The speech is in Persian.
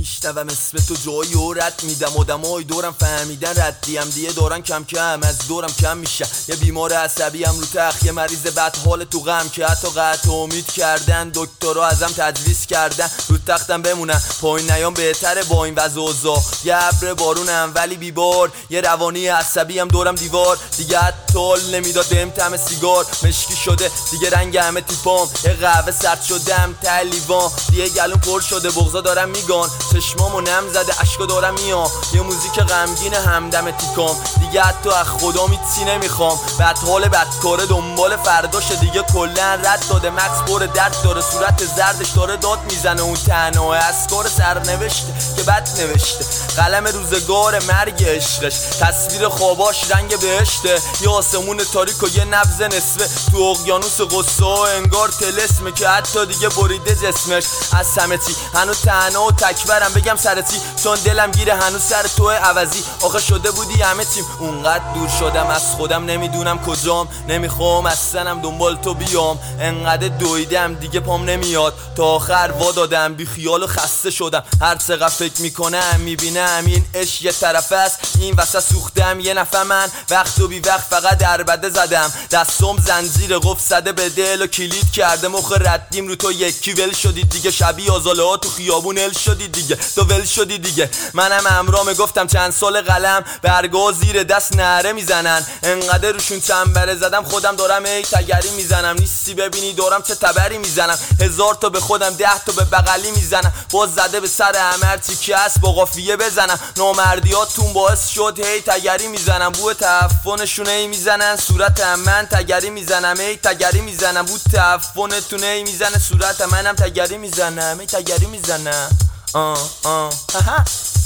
میشنوم اسم تو جایی و رد میدم آدمای دورم فهمیدن ردیم دیگه دارن کم کم از دورم کم میشن یه بیمار عصبی هم رو تخت یه مریض بد حال تو غم که حتی قطع امید کردن دکترها ازم تجویز کردن رو تختم بمونم پایین نیام بهتره با این وضع اوضاع یه ابر بارونم ولی بیبار یه روانی عصبی هم دورم دیوار دیگه حال نمیداد بهم طعم سیگار مشکی شده دیگه رنگ همه تیپام یه قهوه سرد شدم ته لیوان دیگه گلوم پر شده بغضا دارم میگان چشمامو نم زده اشکا دارم میام یه موزیک غمگین همدم تیکام دیگه حتی از خدا میتی نمیخوام بد حال بدکاره دنبال فرداشه دیگه کلا رد داده مکس پر درد داره صورت زردش داره داد میزنه اون تنها اسکار سرنوشته که بد نوشته قلم روزگار مرگ عشقش تصویر خواباش رنگ بهشته یه آسمون تاریک و یه نبض نصفه تو اقیانوس غصه و انگار تلسمه که حتی دیگه بریده جسمش از همه چی هنوز تنها و تکبرم بگم سرتی چون دلم گیره هنوز سر تو عوضی آخه شده بودی همه چیم اونقدر دور شدم از خودم نمیدونم کجام نمیخوام اصلاً دنبال تو بیام انقدر دویدم دیگه پام نمیاد تا آخر وا دادم بی خیال و خسته شدم هر چقدر فکر میکنم میبینم این عشق یه طرف است این وسط سوختم یه نفر من وقت و بی وقت فقط دربده زدم دستم زنجیر قفل زده به دل و کلید کرده مخ ردیم رو تو یکی ول شدی دیگه شبیه آزاله ها تو خیابون ال شدی دیگه تو ول شدی دیگه منم امرام گفتم چند سال قلم برگا زیر دست نهره میزنن انقدر روشون چنبره زدم خودم دارم ای تگری میزنم نیستی ببینی دارم چه تبری میزنم 1000 تا به خودم 10 تا به بغلی میزنم باز زده به سر همه چی که هست با قافیه بزنم نامردیاتون باعث شد هی تگری میزنم بو تعفنشون هی میزنن صورت من تگری میزنم هی تگری میزنم بو تعفنتون هی میزنه صورت منم تگری میزنم هی تگری میزنم